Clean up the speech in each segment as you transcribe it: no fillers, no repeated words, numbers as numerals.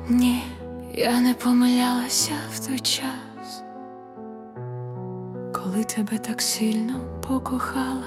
Ні, я не помилялася в той час, коли тебе так сильно покохала,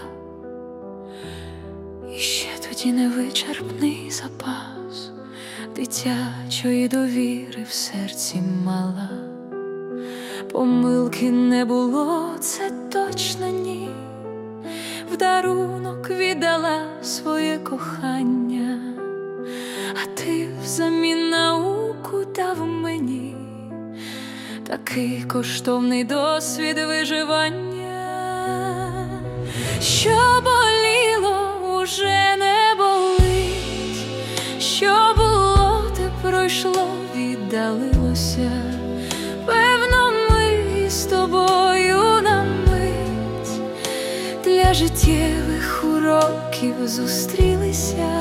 і ще тоді невичерпний запас дитячої довіри в серці мала. Помилки не було, це точно ні. В дарунок віддала своє кохання, а ти взамін науку дав мені такий коштовний досвід виживання. Що боліло, уже не болить, що було, те пройшло, віддалилося. Певно, ми з тобою на мить для життєвих уроків зустрілися.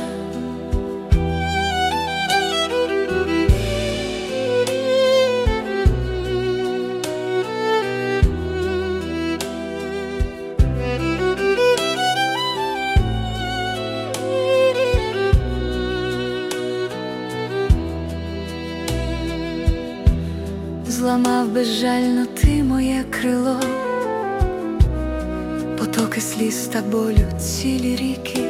Зламав безжально ти моє крило, потоки сліз та болю цілі ріки,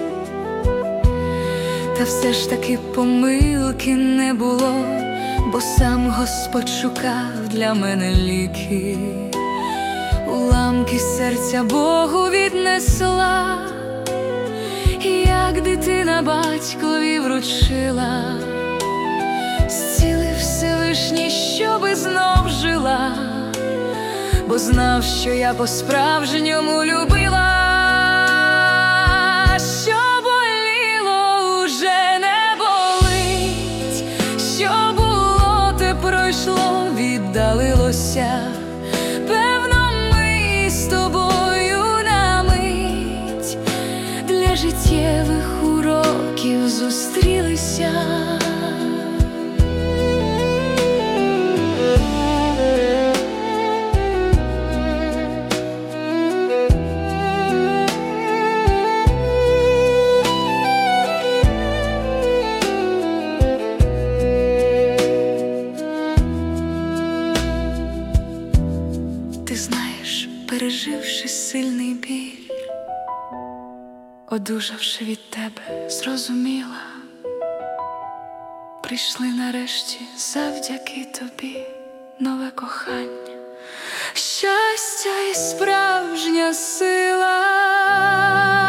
та все ж таки помилки не було, бо сам Господь шукав для мене ліки. Уламки серця Богу віднесла, як дитина батькові вручила. Зцілив Всевишній, щоби знов жила, бо знав, що я по-справжньому любила. Що боліло, уже не болить, що було, те пройшло, віддалилося. Певно, ми з тобою на мить для життєвих уроків зустрілися. Ти знаєш, переживши сильний біль, одужавши від тебе, зрозуміла, прийшли нарешті завдяки тобі нове кохання, щастя і справжня сила.